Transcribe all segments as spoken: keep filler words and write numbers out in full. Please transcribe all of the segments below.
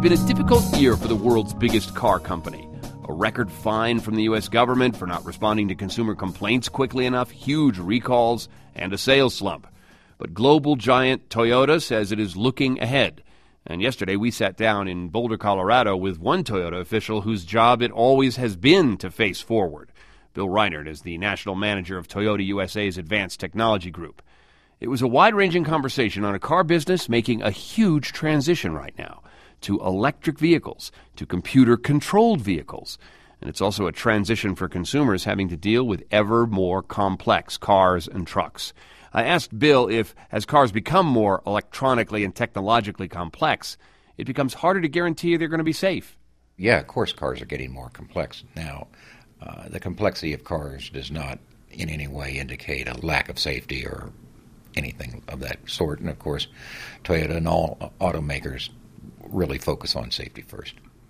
been a difficult year for the world's biggest car company. A record fine from the U S government for not responding to consumer complaints quickly enough, huge recalls, and a sales slump. But global giant Toyota says it is looking ahead. And yesterday we sat down in Boulder, Colorado with one Toyota official whose job it always has been to face forward. Bill Reinert is the national manager of Toyota U S A's Advanced Technology Group. It was a wide-ranging conversation on a car business making a huge transition right now to electric vehicles, to computer-controlled vehicles. And it's also a transition for consumers having to deal with ever more complex cars and trucks. I asked Bill if, as cars become more electronically and technologically complex, it becomes harder to guarantee they're going to be safe. Yeah, of course cars are getting more complex. Now, uh, the complexity of cars does not in any way indicate a lack of safety or anything of that sort. And, of course, Toyota and all automakers really focus on safety first.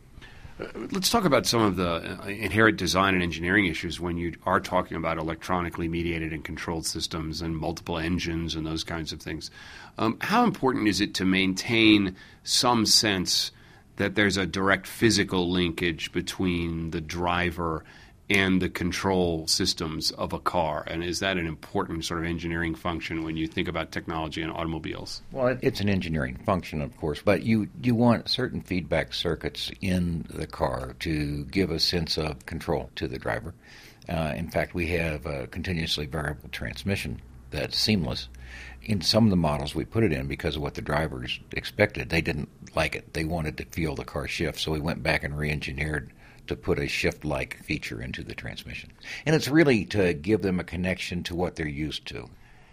Uh, let's talk about some of the uh, inherent design and engineering issues when you are talking about electronically mediated and controlled systems and multiple engines and those kinds of things. Um, how important is it to maintain some sense that there's a direct physical linkage between the driver and the control systems of a car? And is that an important sort of engineering function when you think about technology in automobiles? Well, it's an engineering function, of course, but you, you want certain feedback circuits in the car to give a sense of control to the driver. Uh, in fact, we have a continuously variable transmission that's seamless. In some of the models we put it in because of what the drivers expected. They didn't like it. They wanted to feel the car shift, so we went back and re-engineered to put a shift-like feature into the transmission. And it's really to give them a connection to what they're used to.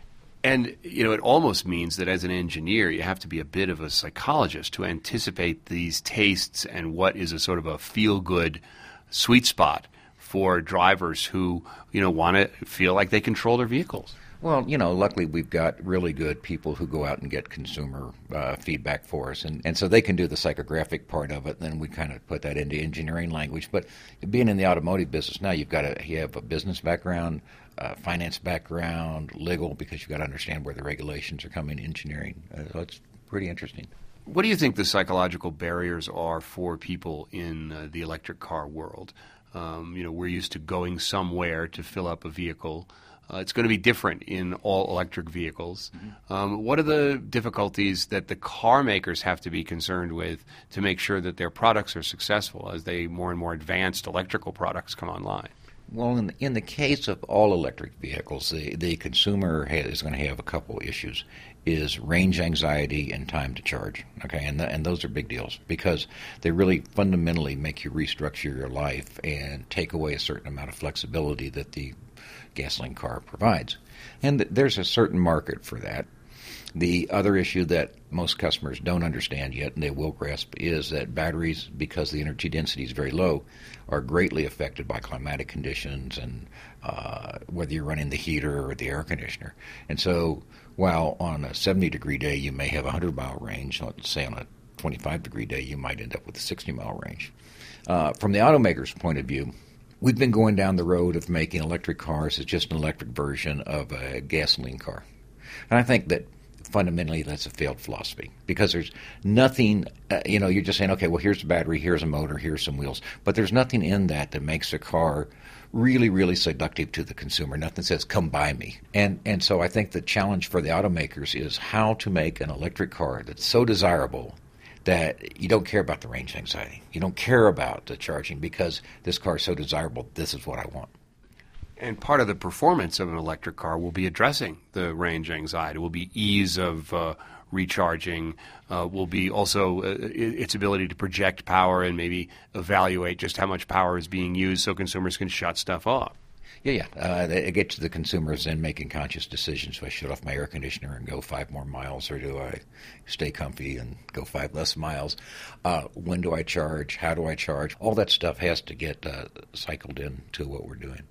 And, you know, it almost means that as an engineer, you have to be a bit of a psychologist to anticipate these tastes and what is a sort of a feel-good sweet spot for drivers who, you know, want to feel like they control their vehicles. Well, you know, luckily we've got really good people who go out and get consumer uh, feedback for us, and, and so they can do the psychographic part of it, and then we kind of put that into engineering language. But being in the automotive business now, you've got to you have a business background, uh, finance background, legal, because you've got to understand where the regulations are coming, engineering. Uh, so it's pretty interesting. What do you think the psychological barriers are for people in uh, the electric car world? Um, you know, we're used to going somewhere to fill up a vehicle. Uh, it's going to be different in all electric vehicles. Mm-hmm. Um, what are the difficulties that the car makers have to be concerned with to make sure that their products are successful as they more and more advanced electrical products come online? Well, in the, in the case of all electric vehicles, the, the consumer ha- is going to have a couple issues, is range anxiety and time to charge. Okay, and the, and those are big deals because they really fundamentally make you restructure your life and take away a certain amount of flexibility that the gasoline car provides. And th- there's a certain market for that. The other issue that most customers don't understand yet, and they will grasp, is that batteries, because the energy density is very low, are greatly affected by climatic conditions and uh, whether you're running the heater or the air conditioner. And so while on a seventy-degree day you may have a one hundred mile range, let's say on a twenty-five degree day you might end up with a sixty mile range. Uh, from the automaker's point of view, we've been going down the road of making electric cars as just an electric version of a gasoline car. And I think that fundamentally that's a failed philosophy because there's nothing, uh, you know, you're just saying, okay, well, here's the battery, here's a motor, here's some wheels. But there's nothing in that that makes a car really, really seductive to the consumer. Nothing says, come buy me. And and so I think the challenge for the automakers is how to make an electric car that's so desirable that you don't care about the range anxiety. You don't care about the charging because this car is so desirable, this is what I want. And part of the performance of an electric car will be addressing the range anxiety, will be ease of uh, recharging, uh, will be also uh, its ability to project power and maybe evaluate just how much power is being used so consumers can shut stuff off. Yeah, yeah. Uh, it gets to the consumers then making conscious decisions. Do I shut off my air conditioner and go five more miles, or do I stay comfy and go five less miles? Uh, when do I charge? How do I charge? All that stuff has to get uh, cycled into what we're doing.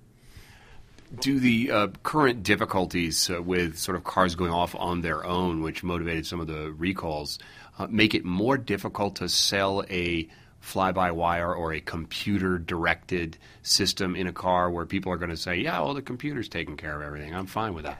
Do the uh, current difficulties uh, with sort of cars going off on their own, which motivated some of the recalls, uh, make it more difficult to sell a fly-by-wire or a computer-directed system in a car where people are going to say, yeah, well, the computer's taking care of everything. I'm fine with that.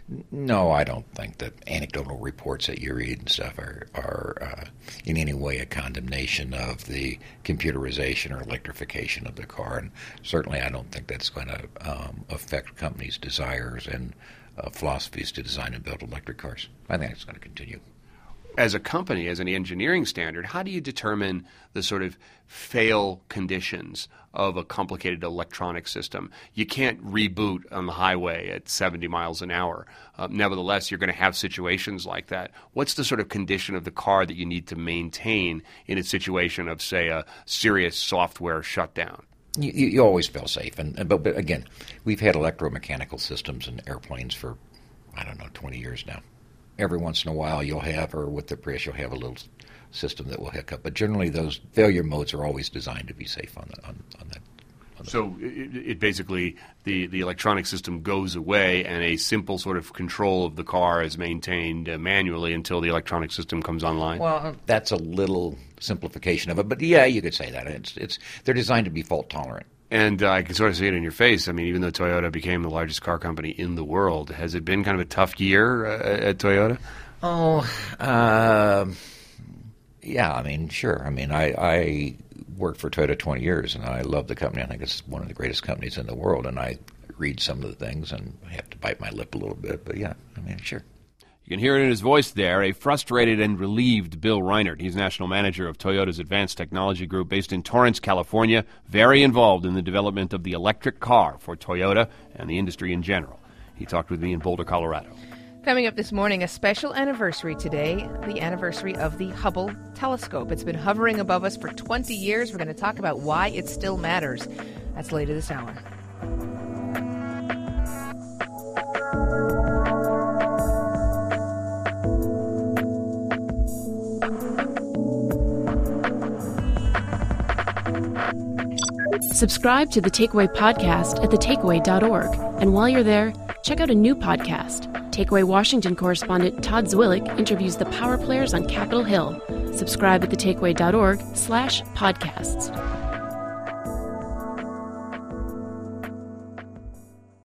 No, I don't think that anecdotal reports that you read and stuff are, are uh, in any way a condemnation of the computerization or electrification of the car. And certainly I don't think that's going to um, affect companies' desires and uh, philosophies to design and build electric cars. I think it's going to continue. As a company, as an engineering standard, how do you determine the sort of fail conditions of a complicated electronic system? You can't reboot on the highway at seventy miles an hour. Uh, nevertheless, you're going to have situations like that. What's the sort of condition of the car that you need to maintain in a situation of, say, a serious software shutdown? You, you always feel safe. And, and but, but again, we've had electromechanical systems in airplanes for, I don't know, twenty years now. Every once in a while you'll have, or with the Prius, you'll have a little system that will hiccup. But generally those failure modes are always designed to be safe on, the, on, on that. On the so it, it basically, the, the electronic system goes away and a simple sort of control of the car is maintained uh, manually until the electronic system comes online? Well, that's a little simplification of it. But yeah, you could say that. It's, it's, they're designed to be fault tolerant. And uh, I can sort of see it in your face. I mean, even though Toyota became the largest car company in the world, has it been kind of a tough year uh, at Toyota? Oh, uh, yeah. I mean, sure. I mean, I, I worked for Toyota twenty years, and I love the company. I think it's one of the greatest companies in the world, and I read some of the things and I have to bite my lip a little bit. But, yeah, I mean, sure. You can hear it in his voice there, a frustrated and relieved Bill Reinert. He's national manager of Toyota's Advanced Technology Group based in Torrance, California, very involved in the development of the electric car for Toyota and the industry in general. He talked with me in Boulder, Colorado. Coming up this morning, a special anniversary today, the anniversary of the Hubble telescope. It's been hovering above us for twenty years. We're going to talk about why it still matters. That's later this hour. Subscribe to The Takeaway podcast at the takeaway dot org. And while you're there, check out a new podcast. Takeaway Washington correspondent Todd Zwillich interviews the power players on Capitol Hill. Subscribe at the takeaway dot org slash podcasts.